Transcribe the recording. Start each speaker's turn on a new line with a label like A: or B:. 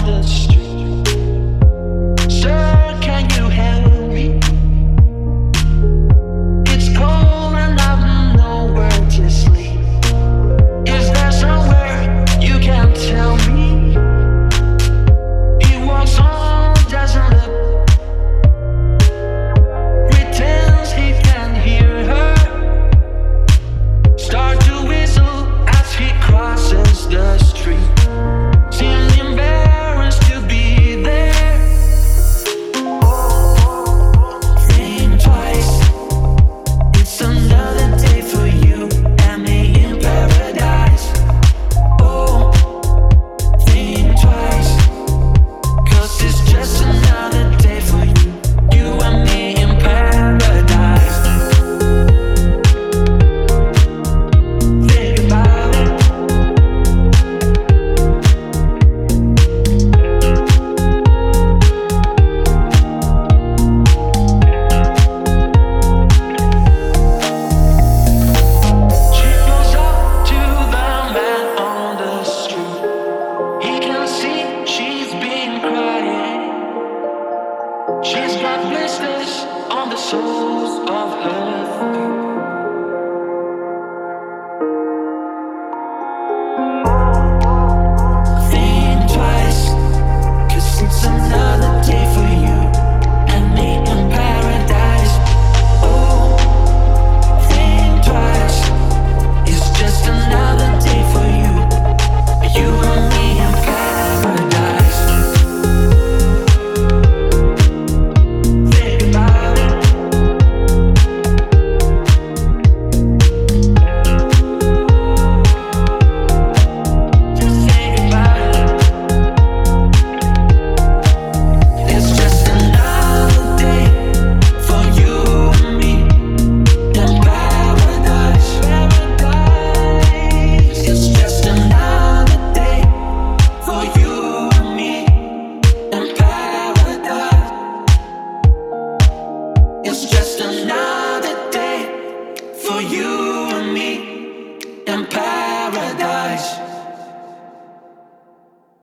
A: the street. Sir, can you help me? It's cold and I've nowhere to sleep. Is there somewhere you can tell me? He walks on, doesn't look, pretends he can hear her. Start to whistle as he crosses the street. Seems embarrassed to be there. Think twice. It's another day for you and me in paradise. Oh, think twice. 'Cause it's just another day for you, you and me in paradise. Think about it. She goes up to the man on the street. He can see she's been crying. She's got blisters on the soles of her feet. Think twice, 'cause it's another day for you and me in paradise. Oh, think twice. It's just another day for you, you and me in paradise. Think about it. Just think about it. It's just another day for you and me in paradise. It's just another day for you and me in paradise. It's just another